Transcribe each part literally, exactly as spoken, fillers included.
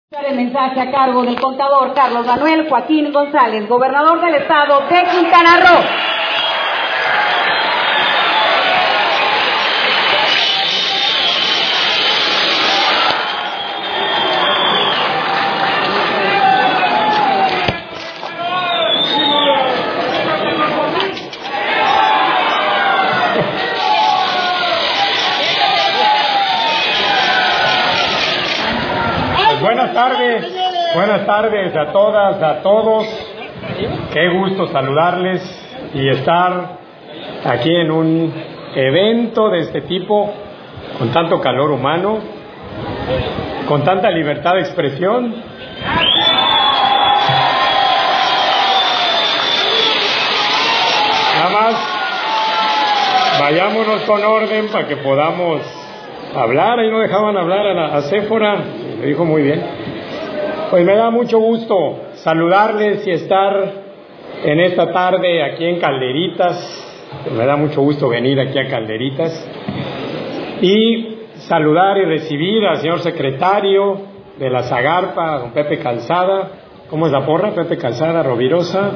El mensaje a cargo del contador Carlos Manuel Joaquín González, gobernador del estado de Quintana Roo. Buenas tardes, buenas tardes a todas, a todos. Qué gusto saludarles y estar aquí en un evento de este tipo, con tanto calor humano, con tanta libertad de expresión. Nada más, vayámonos con orden para que podamos hablar. Ahí no dejaban hablar a, la, a Séfora, me dijo muy bien. Pues me da mucho gusto saludarles y estar en esta tarde aquí en Calderitas. Me da mucho gusto venir aquí a Calderitas y saludar y recibir al señor secretario de la Zagarpa, don Pepe Calzada. ¿Cómo es la porra? Pepe Calzada Rovirosa.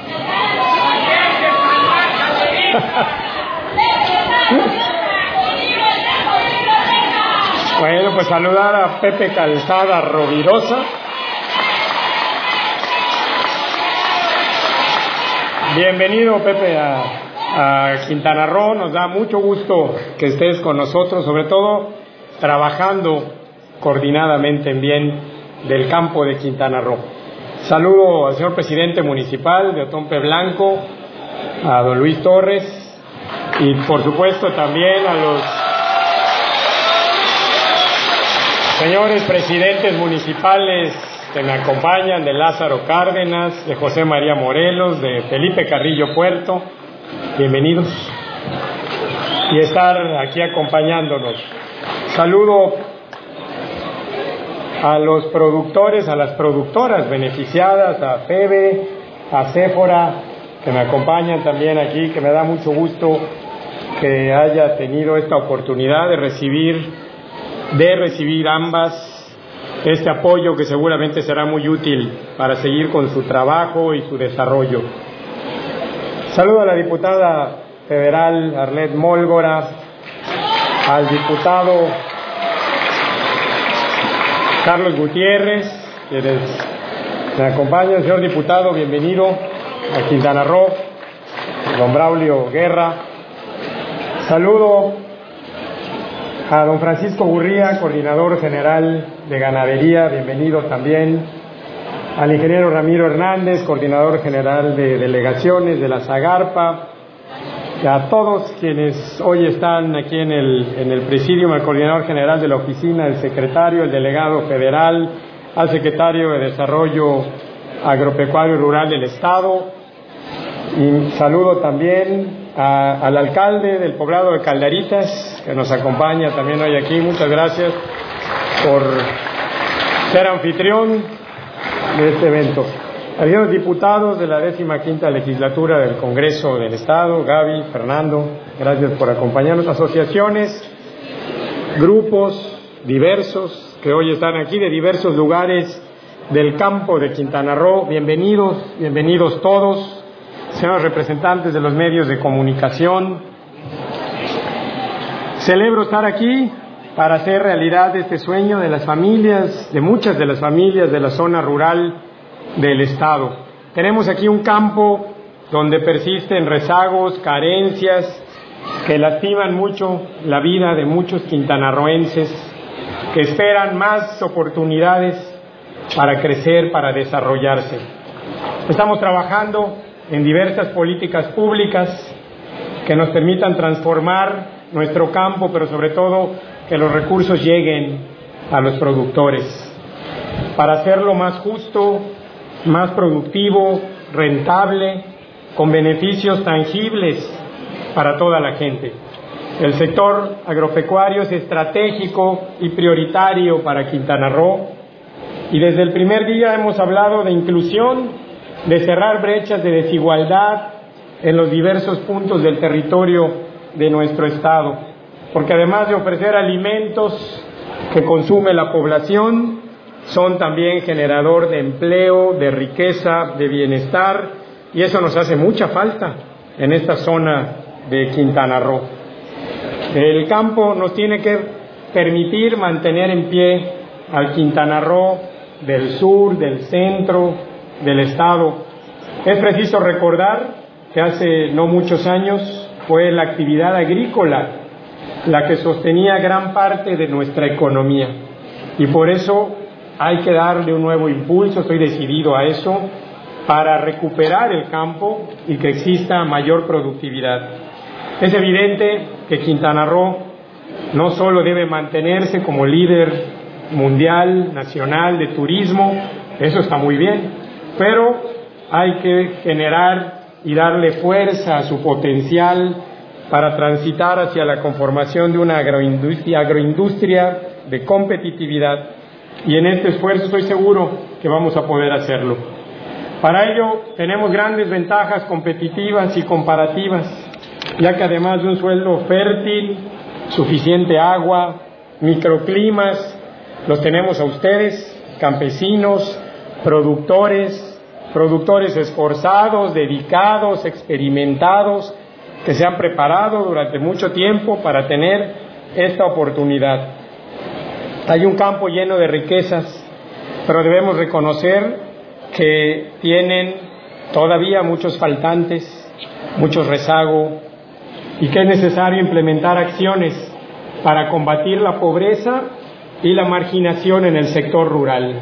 Bueno, pues saludar a Pepe Calzada Rovirosa. Bienvenido, Pepe, a, a Quintana Roo. Nos da mucho gusto que estés con nosotros, sobre todo trabajando coordinadamente en bien del campo de Quintana Roo. Saludo al señor presidente municipal de Otompe Blanco, a don Luis Torres, y por supuesto también a los señores presidentes municipales que me acompañan, de Lázaro Cárdenas, de José María Morelos, de Felipe Carrillo Puerto. Bienvenidos. Y estar aquí acompañándonos. Saludo a los productores, a las productoras beneficiadas, a Febe, a Séfora, que me acompañan también aquí, que me da mucho gusto que haya tenido esta oportunidad de recibir, de recibir ambas este apoyo, que seguramente será muy útil para seguir con su trabajo y su desarrollo. Saludo a la diputada federal Arlet Mólgora, al diputado Carlos Gutiérrez, quienes me acompañan. Señor diputado, bienvenido a Quintana Roo. Don Braulio Guerra. Saludo a don Francisco Gurría, coordinador general de ganadería, bienvenido también. Al ingeniero Ramiro Hernández, coordinador general de delegaciones de la Zagarpa. Y a todos quienes hoy están aquí en el, en el presidium, al coordinador general de la oficina, el secretario, el delegado federal, al secretario de Desarrollo Agropecuario y Rural del Estado. Y saludo también a, al alcalde del poblado de Calderitas, que nos acompaña también hoy aquí. Muchas gracias por ser anfitrión de este evento. A los diputados de la décima quinta legislatura del Congreso del Estado, Gaby, Fernando, gracias por acompañarnos. Asociaciones, grupos diversos que hoy están aquí de diversos lugares del campo de Quintana Roo, bienvenidos, bienvenidos todos. Señores representantes de los medios de comunicación, celebro estar aquí para hacer realidad este sueño de las familias, de muchas de las familias de la zona rural del estado. Tenemos aquí un campo donde persisten rezagos, carencias que lastiman mucho la vida de muchos quintanarroenses que esperan más oportunidades para crecer, para desarrollarse. Estamos trabajando en diversas políticas públicas que nos permitan transformar nuestro campo, pero sobre todo que los recursos lleguen a los productores, para hacerlo más justo, más productivo, rentable, con beneficios tangibles para toda la gente. El sector agropecuario es estratégico y prioritario para Quintana Roo, y desde el primer día hemos hablado de inclusión, de cerrar brechas de desigualdad en los diversos puntos del territorio de nuestro estado, porque además de ofrecer alimentos que consume la población, son también generador de empleo, de riqueza, de bienestar, y eso nos hace mucha falta en esta zona de Quintana Roo. El campo nos tiene que permitir mantener en pie al Quintana Roo del sur, del centro, del estado. Es preciso recordar que hace no muchos años fue la actividad agrícola la que sostenía gran parte de nuestra economía, y por eso hay que darle un nuevo impulso, estoy decidido a eso, para recuperar el campo y que exista mayor productividad. Es evidente que Quintana Roo no solo debe mantenerse como líder mundial, nacional de turismo, eso está muy bien, pero hay que generar y darle fuerza a su potencial para transitar hacia la conformación de una agroindustria, agroindustria de competitividad, y en este esfuerzo estoy seguro que vamos a poder hacerlo. Para ello tenemos grandes ventajas competitivas y comparativas, ya que además de un suelo fértil, suficiente agua, microclimas, los tenemos a ustedes, campesinos, productores, productores esforzados, dedicados, experimentados, que se han preparado durante mucho tiempo para tener esta oportunidad. Hay un campo lleno de riquezas, pero debemos reconocer que tienen todavía muchos faltantes, muchos rezagos, y que es necesario implementar acciones para combatir la pobreza y la marginación en el sector rural.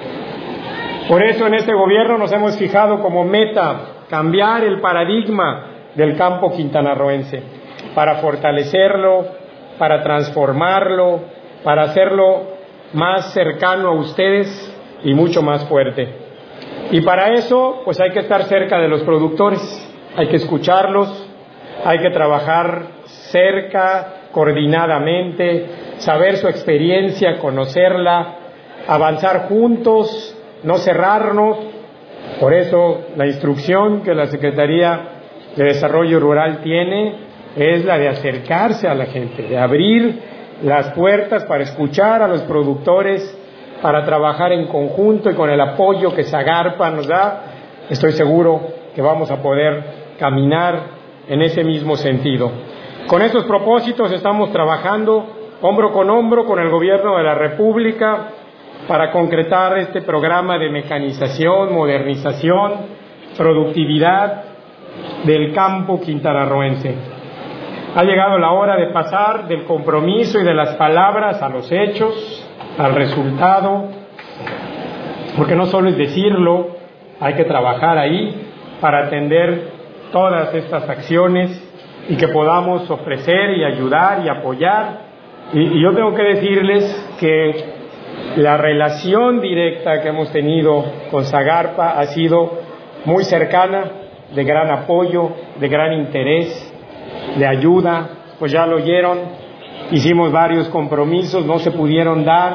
Por eso en este gobierno nos hemos fijado como meta cambiar el paradigma del campo quintanarroense, para fortalecerlo, para transformarlo, para hacerlo más cercano a ustedes y mucho más fuerte. Y para eso, pues hay que estar cerca de los productores, hay que escucharlos, hay que trabajar cerca, coordinadamente, saber su experiencia, conocerla, avanzar juntos, no cerrarnos. Por eso la instrucción que la Secretaría de Desarrollo Rural tiene es la de acercarse a la gente, de abrir las puertas para escuchar a los productores, para trabajar en conjunto, y con el apoyo que Zagarpa nos da, estoy seguro que vamos a poder caminar en ese mismo sentido. Con esos propósitos estamos trabajando hombro con hombro con el Gobierno de la República para concretar este programa de mecanización, modernización, productividad del campo quintanarroense. Ha llegado la hora de pasar del compromiso y de las palabras a los hechos, al resultado, porque no solo es decirlo, hay que trabajar ahí para atender todas estas acciones y que podamos ofrecer y ayudar y apoyar. Y, y yo tengo que decirles que la relación directa que hemos tenido con Zagarpa ha sido muy cercana, de gran apoyo, de gran interés, de ayuda. Pues ya lo oyeron, hicimos varios compromisos, no se pudieron dar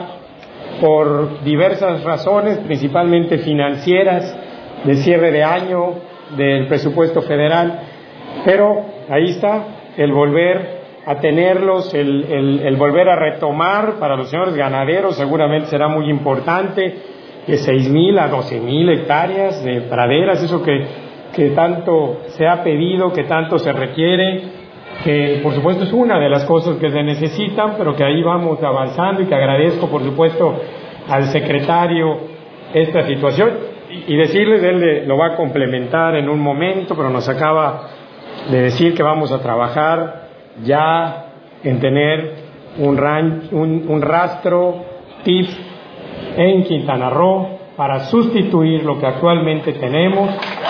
por diversas razones, principalmente financieras, de cierre de año, del presupuesto federal, pero ahí está el volver a tenerlos, el, el, el volver a retomar. Para los señores ganaderos seguramente será muy importante, de seis mil a doce mil hectáreas de praderas, eso que, que tanto se ha pedido, que tanto se requiere, que por supuesto es una de las cosas que se necesitan, pero que ahí vamos avanzando, y que agradezco por supuesto al secretario esta situación. Y decirles, él lo va a complementar en un momento, pero nos acaba de decir que vamos a trabajar ya en tener un, ran, un, un rastro T I F en Quintana Roo para sustituir lo que actualmente tenemos.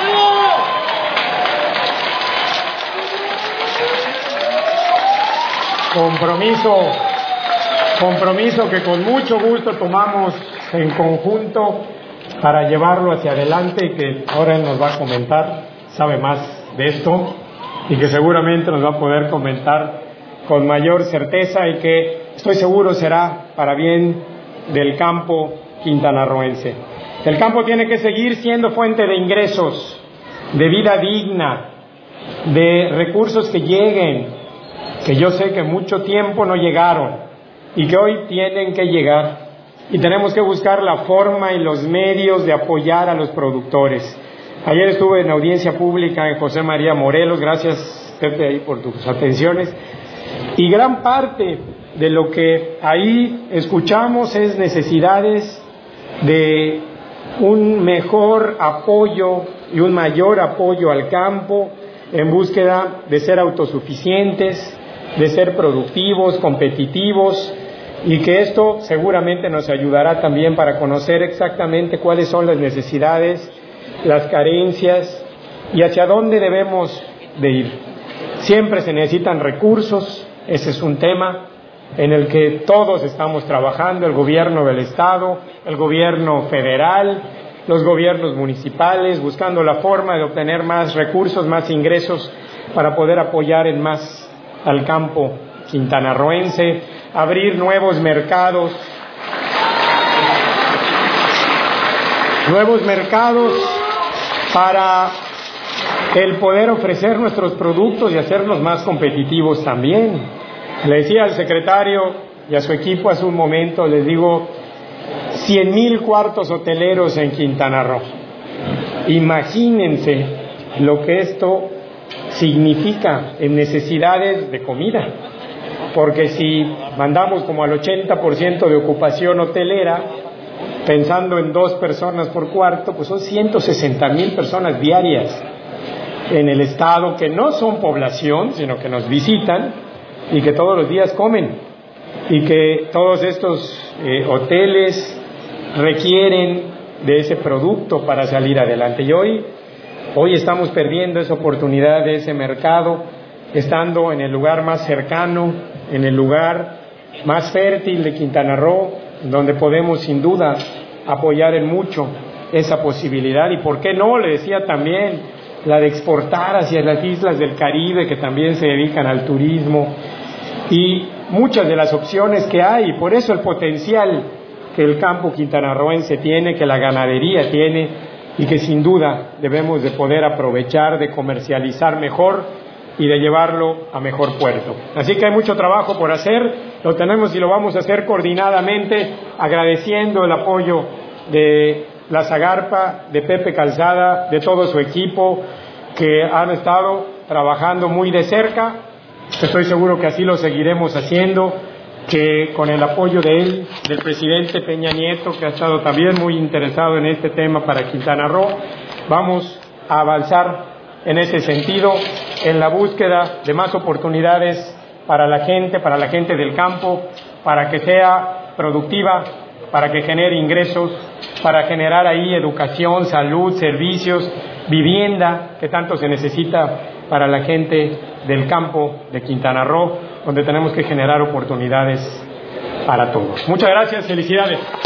Compromiso, compromiso que con mucho gusto tomamos en conjunto para llevarlo hacia adelante, y que ahora él nos va a comentar, sabe más de esto, y que seguramente nos va a poder comentar con mayor certeza, y que estoy seguro será para bien del campo quintanarroense. El campo tiene que seguir siendo fuente de ingresos, de vida digna, de recursos que lleguen, que yo sé que mucho tiempo no llegaron y que hoy tienen que llegar. y tenemos que buscar la forma y los medios de apoyar a los productores. Ayer estuve en audiencia pública en José María Morelos, gracias Pepe ahí por tus atenciones, y gran parte de lo que ahí escuchamos es necesidades de un mejor apoyo y un mayor apoyo al campo en búsqueda de ser autosuficientes, de ser productivos, competitivos, y que esto seguramente nos ayudará también para conocer exactamente cuáles son las necesidades, las carencias y hacia dónde debemos de ir. Siempre se necesitan recursos, ese es un tema en el que todos estamos trabajando, el gobierno del Estado, el gobierno federal, los gobiernos municipales, buscando la forma de obtener más recursos, más ingresos para poder apoyar en más al campo quintanarroense, abrir nuevos mercados, nuevos mercados para el poder ofrecer nuestros productos y hacerlos más competitivos también. Le decía al secretario y a su equipo hace un momento, les digo, cien mil cuartos hoteleros en Quintana Roo. Imagínense lo que esto significa en necesidades de comida, porque si mandamos como al ochenta por ciento de ocupación hotelera, pensando en dos personas por cuarto, pues son ciento sesenta mil personas diarias en el estado que no son población, sino que nos visitan y que todos los días comen, y que todos estos eh, hoteles requieren de ese producto para salir adelante. Y hoy, hoy estamos perdiendo esa oportunidad de ese mercado, estando en el lugar más cercano, en el lugar más fértil de Quintana Roo, donde podemos sin duda apoyar en mucho esa posibilidad. Y por qué no, le decía también, la de exportar hacia las islas del Caribe, que también se dedican al turismo, y muchas de las opciones que hay. Por eso el potencial que el campo quintanarroense tiene, que la ganadería tiene, y que sin duda debemos de poder aprovechar, de comercializar mejor y de llevarlo a mejor puerto. Así que hay mucho trabajo por hacer, lo tenemos y lo vamos a hacer coordinadamente, agradeciendo el apoyo de la Zagarpa, de Pepe Calzada, de todo su equipo, que han estado trabajando muy de cerca. Estoy seguro que así lo seguiremos haciendo, que con el apoyo de él, del presidente Peña Nieto, que ha estado también muy interesado en este tema para Quintana Roo, vamos a avanzar en ese sentido, en la búsqueda de más oportunidades para la gente, para la gente del campo, para que sea productiva, para que genere ingresos, para generar ahí educación, salud, servicios, vivienda, que tanto se necesita para la gente del campo de Quintana Roo, donde tenemos que generar oportunidades para todos. Muchas gracias, felicidades.